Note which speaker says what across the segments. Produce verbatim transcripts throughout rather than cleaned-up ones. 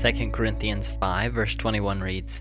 Speaker 1: Second Corinthians five, verse twenty-one reads,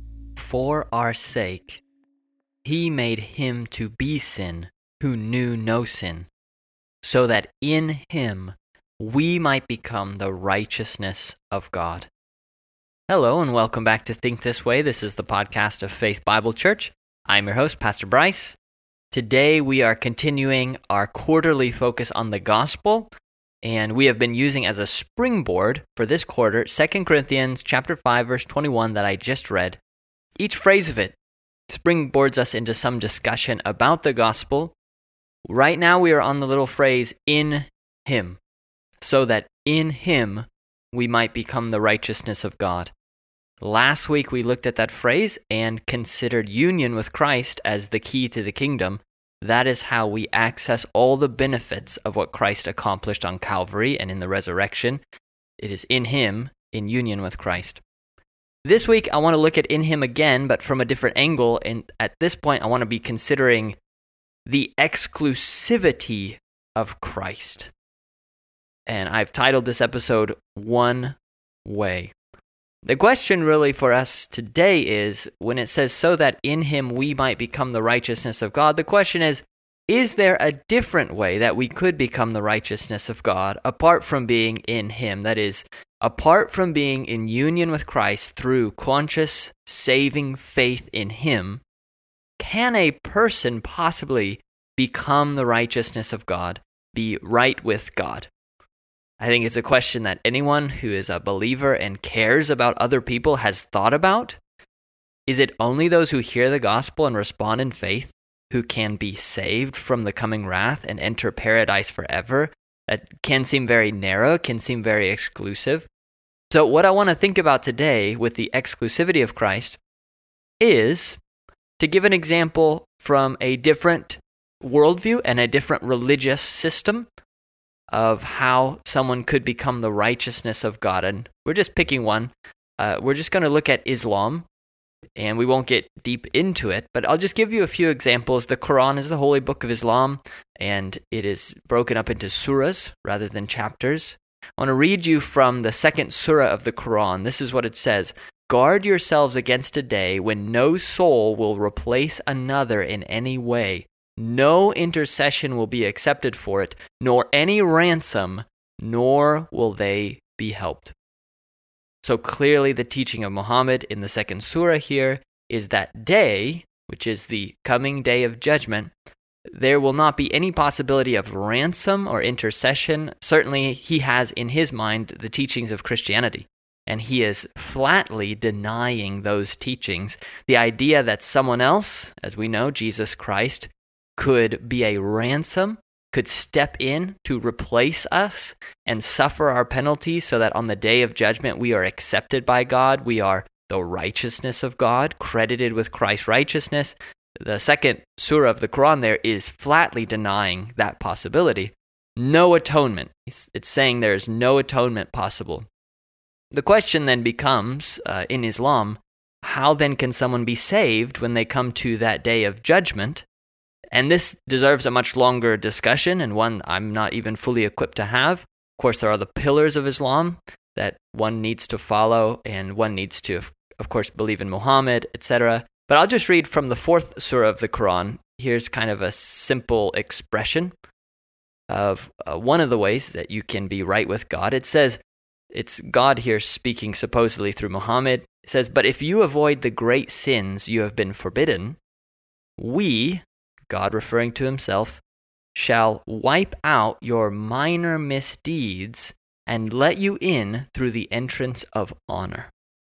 Speaker 1: "For our sake he made him to be sin who knew no sin, so that in him we might become the righteousness of God." Hello and welcome back to Think This Way. This is the podcast of Faith Bible Church. I'm your host, Pastor Bryce. Today we are continuing our quarterly focus on the gospel, and we have been using as a springboard for this quarter Second Corinthians chapter five, verse twenty-one that I just read. Each phrase of it springboards us into some discussion about the gospel. Right now we are on the little phrase, "in him," so that in him we might become the righteousness of God. Last week we looked at that phrase and considered union with Christ as the key to the kingdom. That is how we access all the benefits of what Christ accomplished on Calvary and in the resurrection. It is in him, in union with Christ. This week I want to look at in him again, but from a different angle, and at this point I want to be considering the exclusivity of Christ. And I've titled this episode, One Way. The question really for us today is, when it says, so that in him we might become the righteousness of God, the question is, is there a different way that we could become the righteousness of God apart from being in him? That is, apart from being in union with Christ through conscious, saving faith in him, can a person possibly become the righteousness of God, be right with God? I think it's a question that anyone who is a believer and cares about other people has thought about. Is it only those who hear the gospel and respond in faith who can be saved from the coming wrath and enter paradise forever? That can seem very narrow, can seem very exclusive. So what I want to think about today with the exclusivity of Christ is to give an example from a different worldview and a different religious system of how someone could become the righteousness of God. And we're just picking one. Uh, we're just going to look at Islam, and we won't get deep into it, but I'll just give you a few examples. The Quran is the holy book of Islam, and it is broken up into surahs rather than chapters. I want to read you from the second surah of the Quran. This is what it says: "Guard yourselves against a day when no soul will replace another in any way. No intercession will be accepted for it, nor any ransom, nor will they be helped." So clearly the teaching of Muhammad in the second surah here is that day, which is the coming day of judgment, there will not be any possibility of ransom or intercession. Certainly he has in his mind the teachings of Christianity, and he is flatly denying those teachings. The idea that someone else, as we know, Jesus Christ, could be a ransom, could step in to replace us and suffer our penalty so that on the day of judgment we are accepted by God, we are the righteousness of God, credited with Christ's righteousness. The second surah of the Quran there is flatly denying that possibility. No atonement. It's, it's saying there is no atonement possible. The question then becomes, uh, in Islam, how then can someone be saved when they come to that day of judgment? And this deserves a much longer discussion, and one I'm not even fully equipped to have. Of course, there are the pillars of Islam that one needs to follow, and one needs to, of course, believe in Muhammad, et cetera. But I'll just read from the fourth surah of the Quran. Here's kind of a simple expression of uh, one of the ways that you can be right with God. It says, it's God here speaking supposedly through Muhammad. It says, "But if you avoid the great sins you have been forbidden, we," God referring to himself, "shall wipe out your minor misdeeds and let you in through the entrance of honor."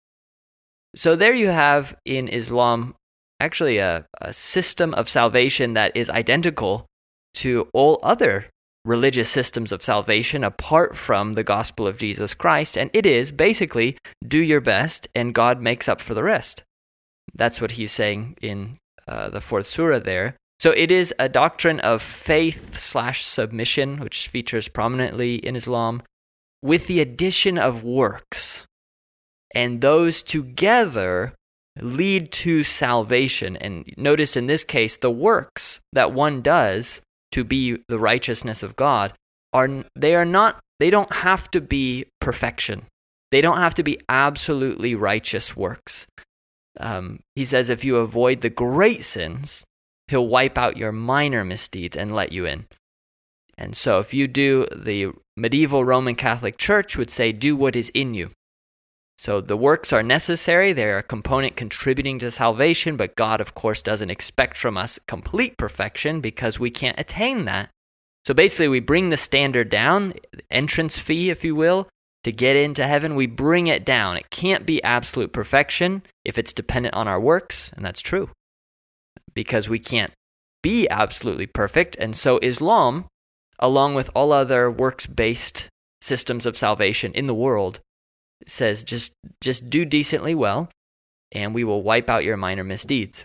Speaker 1: So there you have in Islam actually a, a system of salvation that is identical to all other religious systems of salvation apart from the gospel of Jesus Christ, and it is basically do your best and God makes up for the rest. That's what he's saying in uh, the fourth surah there. So it is a doctrine of faith slash submission, which features prominently in Islam, with the addition of works. And those together lead to salvation. And notice in this case, the works that one does to be the righteousness of God are they are not they don't have to be perfection. They don't have to be absolutely righteous works. Um, he says if you avoid the great sins, he'll wipe out your minor misdeeds and let you in. And so if you do, the medieval Roman Catholic Church would say, do what is in you. So the works are necessary. They're a component contributing to salvation, but God, of course, doesn't expect from us complete perfection because we can't attain that. So basically, we bring the standard down, entrance fee, if you will, to get into heaven. We bring it down. It can't be absolute perfection if it's dependent on our works, and that's true, because we can't be absolutely perfect. And so Islam, along with all other works-based systems of salvation in the world, says just just do decently well, and we will wipe out your minor misdeeds.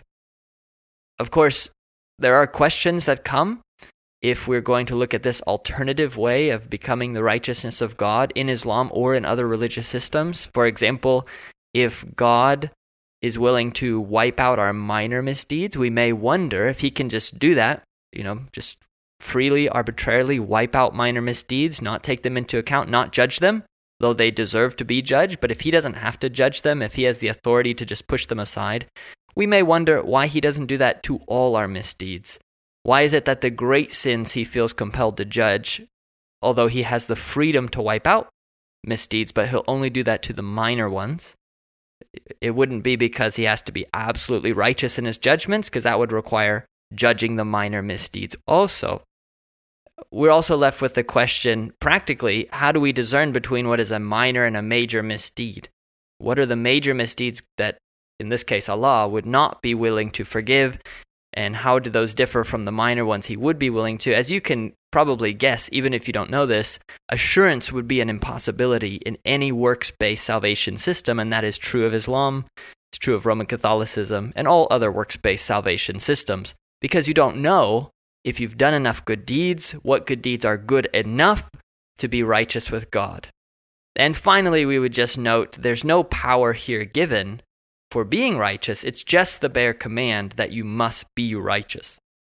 Speaker 1: Of course, there are questions that come if we're going to look at this alternative way of becoming the righteousness of God in Islam or in other religious systems. For example, if God is willing to wipe out our minor misdeeds, we may wonder if he can just do that, you know, just freely, arbitrarily wipe out minor misdeeds, not take them into account, not judge them, though they deserve to be judged. But if he doesn't have to judge them, if he has the authority to just push them aside, we may wonder why he doesn't do that to all our misdeeds. Why is it that the great sins he feels compelled to judge, although he has the freedom to wipe out misdeeds, but he'll only do that to the minor ones? It wouldn't be because he has to be absolutely righteous in his judgments, because that would require judging the minor misdeeds also. We're also left with the question, practically, how do we discern between what is a minor and a major misdeed? What are the major misdeeds that, in this case, Allah would not be willing to forgive? And how do those differ from the minor ones he would be willing to? As you can probably guess, even if you don't know this, assurance would be an impossibility in any works-based salvation system, and that is true of Islam, it's true of Roman Catholicism, and all other works-based salvation systems, because you don't know if you've done enough good deeds, what good deeds are good enough to be righteous with God. And finally, we would just note there's no power here given for being righteous. It's just the bare command that you must be righteous.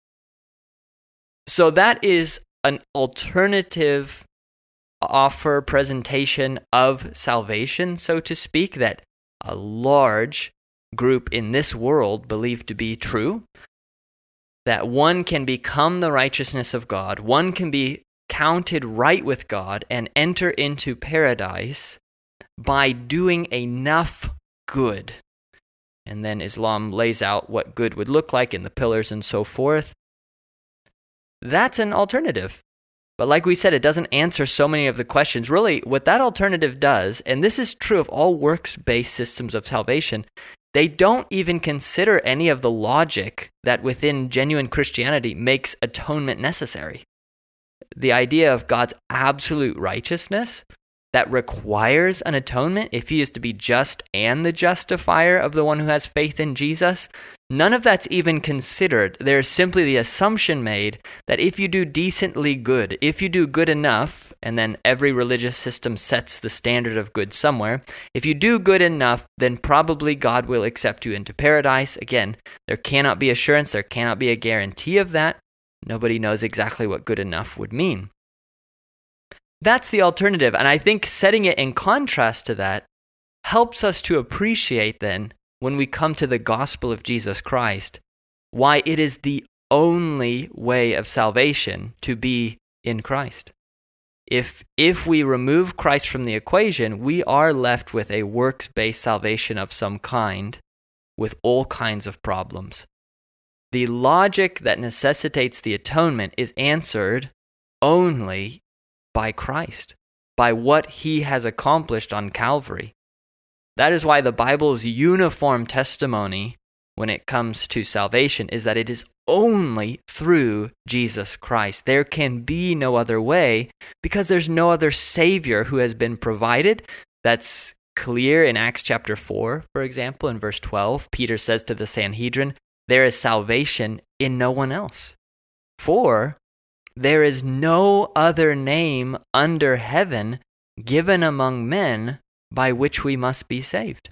Speaker 1: So that is an alternative offer, presentation of salvation, so to speak, that a large group in this world believe to be true. That one can become the righteousness of God, one can be counted right with God and enter into paradise by doing enough good. And then Islam lays out what good would look like in the pillars and so forth. That's an alternative. But like we said, it doesn't answer so many of the questions. Really, what that alternative does, and this is true of all works-based systems of salvation, they don't even consider any of the logic that within genuine Christianity makes atonement necessary. The idea of God's absolute righteousness that requires an atonement, if he is to be just and the justifier of the one who has faith in Jesus, none of that's even considered. There's simply the assumption made that if you do decently good, if you do good enough, and then every religious system sets the standard of good somewhere, if you do good enough, then probably God will accept you into paradise. Again, there cannot be assurance, there cannot be a guarantee of that. Nobody knows exactly what good enough would mean. That's the alternative, and I think setting it in contrast to that helps us to appreciate then, when we come to the gospel of Jesus Christ, why it is the only way of salvation to be in Christ. If, if we remove Christ from the equation, we are left with a works-based salvation of some kind, with all kinds of problems. The logic that necessitates the atonement is answered only by Christ, by what he has accomplished on Calvary. That is why the Bible's uniform testimony when it comes to salvation is that it is only through Jesus Christ. There can be no other way because there's no other Savior who has been provided. That's clear in Acts chapter four, for example, in verse twelve. Peter says to the Sanhedrin, there is salvation in no one else. For there is no other name under heaven given among men by which we must be saved.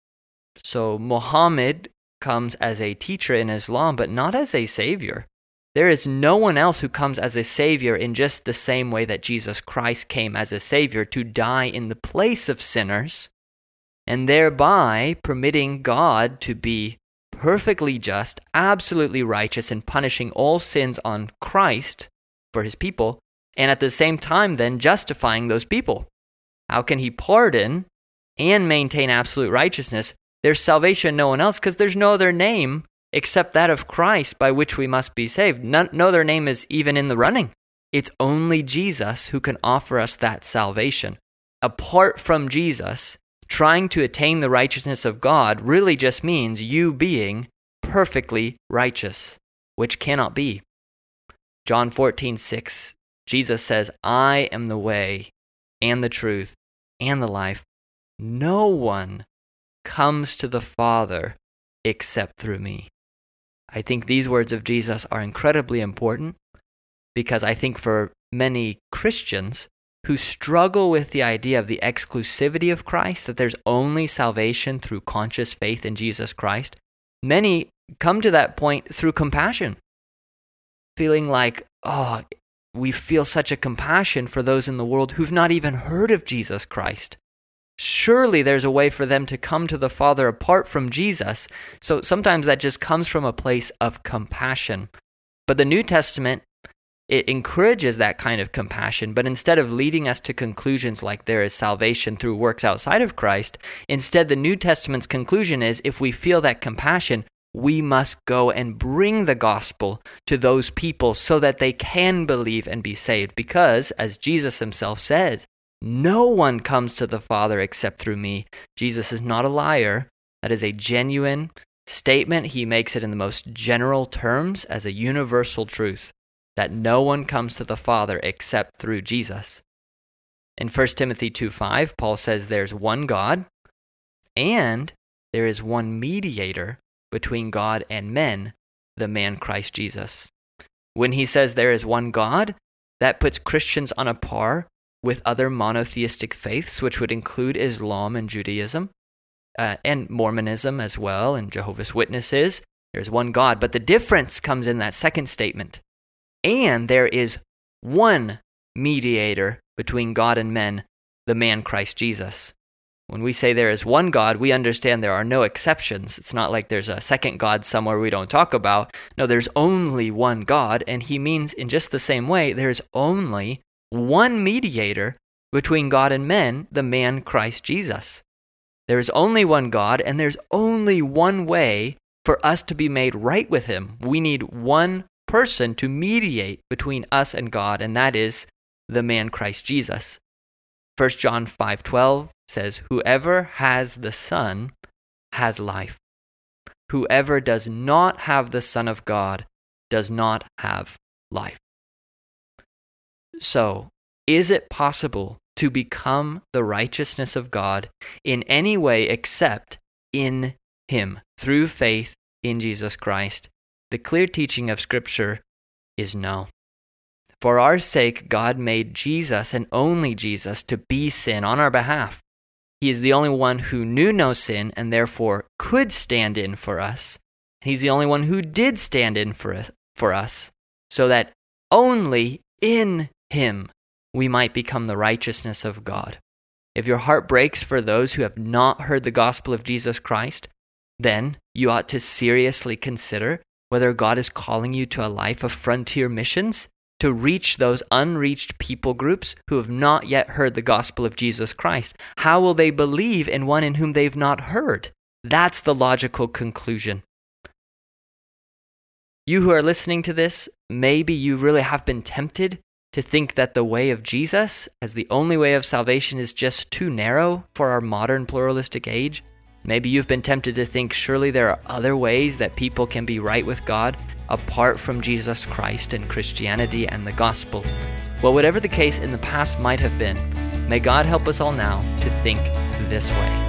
Speaker 1: So Muhammad comes as a teacher in Islam, but not as a savior. There is no one else who comes as a Savior in just the same way that Jesus Christ came as a Savior to die in the place of sinners, and thereby permitting God to be perfectly just, absolutely righteous, and punishing all sins on Christ for his people, and at the same time then justifying those people. How can he pardon and maintain absolute righteousness? There's salvation in no one else because there's no other name except that of Christ by which we must be saved. No, no other name is even in the running. It's only Jesus who can offer us that salvation. Apart from Jesus, trying to attain the righteousness of God really just means you being perfectly righteous, which cannot be. John fourteen six, Jesus says, I am the way and the truth and the life. No one comes to the Father except through me. I think these words of Jesus are incredibly important because I think for many Christians who struggle with the idea of the exclusivity of Christ, that there's only salvation through conscious faith in Jesus Christ, many come to that point through compassion, feeling like, oh, we feel such a compassion for those in the world who've not even heard of Jesus Christ. Surely there's a way for them to come to the Father apart from Jesus. So sometimes that just comes from a place of compassion. But the New Testament, it encourages that kind of compassion, but instead of leading us to conclusions like there is salvation through works outside of Christ, instead the New Testament's conclusion is if we feel that compassion, we must go and bring the gospel to those people so that they can believe and be saved. Because, as Jesus himself says, no one comes to the Father except through me. Jesus is not a liar. That is a genuine statement. He makes it in the most general terms as a universal truth, that no one comes to the Father except through Jesus. In First Timothy two five, Paul says there's one God, and there is one mediator between God and men, the man Christ Jesus. When he says there is one God, that puts Christians on a par with other monotheistic faiths, which would include Islam and Judaism, uh, and Mormonism as well, and Jehovah's Witnesses. There's one God, but the difference comes in that second statement. And there is one mediator between God and men, the man Christ Jesus. When we say there is one God, we understand there are no exceptions. It's not like there's a second God somewhere we don't talk about. No, there's only one God, and he means in just the same way, there's only one mediator between God and men, the man Christ Jesus. There is only one God, and there's only one way for us to be made right with him. We need one person to mediate between us and God, and that is the man Christ Jesus. First John five twelve says, whoever has the Son has life. Whoever does not have the Son of God does not have life. So, is it possible to become the righteousness of God in any way except in him, through faith in Jesus Christ? The clear teaching of Scripture is no. For our sake, God made Jesus, and only Jesus, to be sin on our behalf. He is the only one who knew no sin and therefore could stand in for us. He's the only one who did stand in for, for us, so that only in him we might become the righteousness of God. If your heart breaks for those who have not heard the gospel of Jesus Christ, then you ought to seriously consider whether God is calling you to a life of frontier missions to reach those unreached people groups who have not yet heard the gospel of Jesus Christ. How will they believe in one in whom they've not heard? That's the logical conclusion. You who are listening to this, maybe you really have been tempted to think that the way of Jesus as the only way of salvation is just too narrow for our modern pluralistic age. Maybe you've been tempted to think surely there are other ways that people can be right with God apart from Jesus Christ and Christianity and the gospel. Well, whatever the case in the past might have been, may God help us all now to think this way.